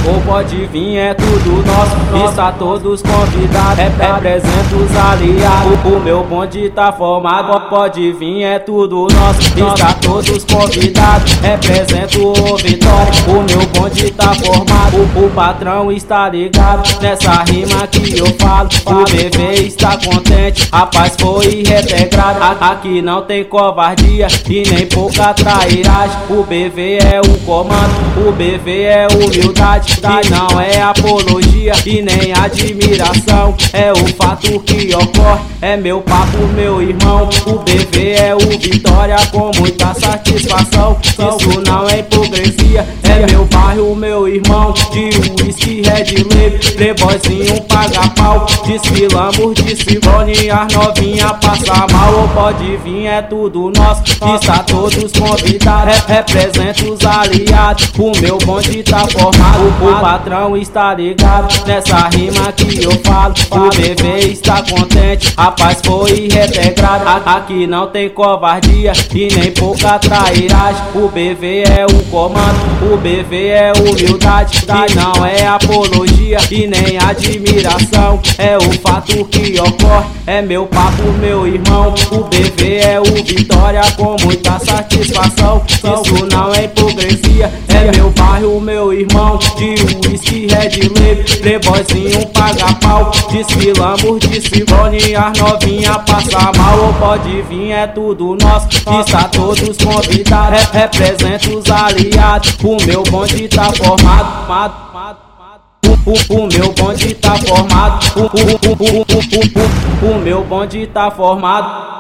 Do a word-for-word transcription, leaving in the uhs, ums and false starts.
Ou pode vir, é tudo nosso, está todos convidados. Representa os aliados, o meu bonde tá formado. Pode vir, é tudo nosso, está todos convidados. Represento o Vitória, o meu bonde tá formado. O patrão está ligado nessa rima que eu falo. O B V está contente, a paz foi retegrada. Aqui não tem covardia e nem pouca trairagem. O B V é o comando, o B V é humildade, e não é apologia e nem admiração. É o fato que ocorre, é meu papo, meu irmão. O B V é o Vitória com muita satisfação. Isso não é hipocrisia, é meu bairro, meu irmão. De whisky, red label, playboyzinho paga pau. Desfilamos de Ciclone, as novinha passa mal. Ou pode vir, é tudo nosso, está todos convidados. Representa os aliados, o meu bonde tá formado. O patrão está ligado nessa rima que eu falo. O B V está contente, a paz foi retegrada. Aqui não tem covardia e nem pouca trairagem. O B V é o comando, o B V é humildade, e não é apologia e nem admiração. É o fato que ocorre, é meu papo, meu irmão. O B V é o Vitória com muita satisfação. Isso não é hipocrisia, é meu bairro, meu irmão. De whisky, red label, playboyzinho paga pau. Desfilamos de Ciclone, as novinha passa mal. Ou pode vir, é tudo nosso, está todos convidados. Representa os aliados, o meu bonde tá formado. O, o, o meu bonde tá formado. O, o, o, o, o, o, o, o meu bonde tá formado.